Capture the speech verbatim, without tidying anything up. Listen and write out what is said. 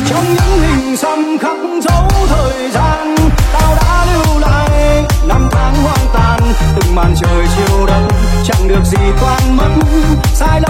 trong những hình xăm khắc dấu thời gian. Tao đã lưu lại năm tháng hoang tàn, từng màn trời chiều đất chẳng được gì toan mất. Sai lầm